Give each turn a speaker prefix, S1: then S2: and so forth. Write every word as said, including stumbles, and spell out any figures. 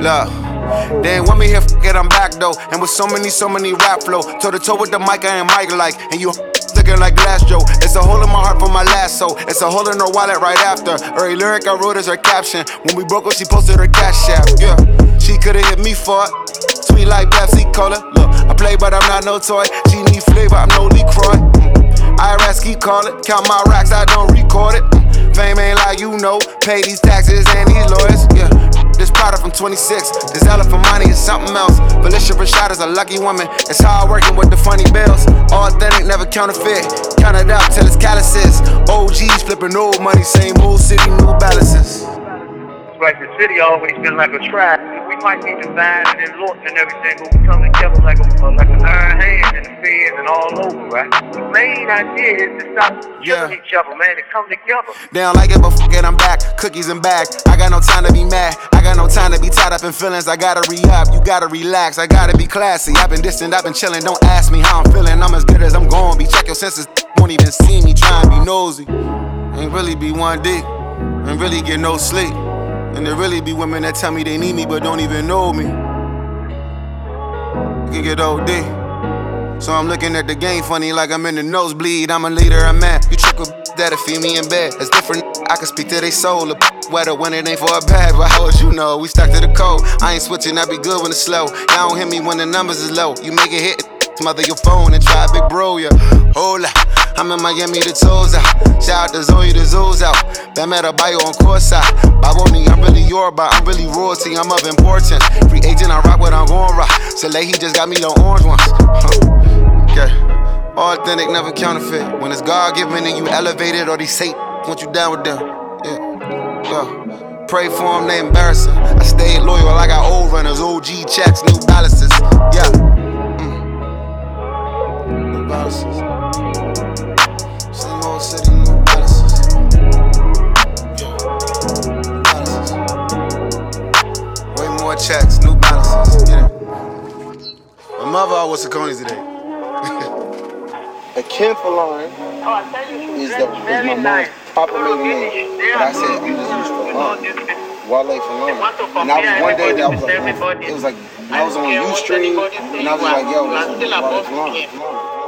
S1: Look, they ain't want me here, f it, I'm back though. And with so many, so many rap flow, toe to toe with the mic, I ain't Mike like. And you looking like Glass Joe. It's a hole in my heart for my lasso. It's a hole in her wallet right after. Every lyric I wrote is her caption. When we broke up, she posted her cash app. Yeah, she could've hit me for it. Sweet like Pepsi Cola. Look, I play, but I'm not no toy. She need flavor, I'm no LaCroix. Mm. I R S keep calling, count my racks, I don't record it. Mm. Fame ain't like you know, pay these taxes and these lawyers. Yeah. This product from twenty-six, this elephant money is something else. Felicia Rashad is a lucky woman. It's hard working with the funny bills. All authentic, never counterfeit. Count it up till it's calluses. O Gs flipping old money, same old city, new balances.
S2: It's like the city always been like a trap. We might be divided and lost and everything, but we come together like a uh, like an iron hand in the feds and all over, right? The main idea is to stop
S1: Yeah.
S2: killing each other, man, to come together.
S1: They don't like it, but f it, I'm back. Cookies and bag. I got no time to be mad. I got no time to be tied up in feelings. I gotta re-up. You gotta relax. I gotta be classy. I've been distant. I've been chilling. Don't ask me how I'm feeling. I'm as good as I'm gonna be. Check your senses. Won't even see me trying to be nosy. Ain't really be one deep. Ain't really get no sleep. And there really be women that tell me they need me but don't even know me. You can get O D. So I'm looking at the game funny like I'm in the nosebleed. I'm a leader, I'm mad. You trick a that'll feed me in bed. It's different, I can speak to they soul. A wetter when it ain't for a bag. But how would you know? We stuck to the code. I ain't switching, I be good when it's slow. Y'all don't hit me when the numbers is low. You make it hit, smother your phone and try big bro, yeah. Hold up, I'm in Miami, the toes out. Shout out to Zoe, the Zoes out. Bam at a bio on courtside. Baboni, I'm really Yoruba, I'm really royalty, I'm of importance. Free agent, I rock what I'm gon' rock. Soleil, he just got me the orange ones. Okay, all authentic, never counterfeit. When it's God given and you elevated, or they say want you down with them. Yeah, yeah. Pray for them, they embarrassing. I stayed loyal, I got old runners, O G checks, new balances. Yeah. New balances. Same old city, new balances. Yeah. Balances. Way more checks, new balances. Yeah. My mother always Saucony today.
S3: A Ken Falon is, the, is my mom's proper maiden name. But I said I'm just used for Falon. Wale Falon. And I was one day that I was like, it was like I was on U Stream and I was like, yo, this is Wale Falon.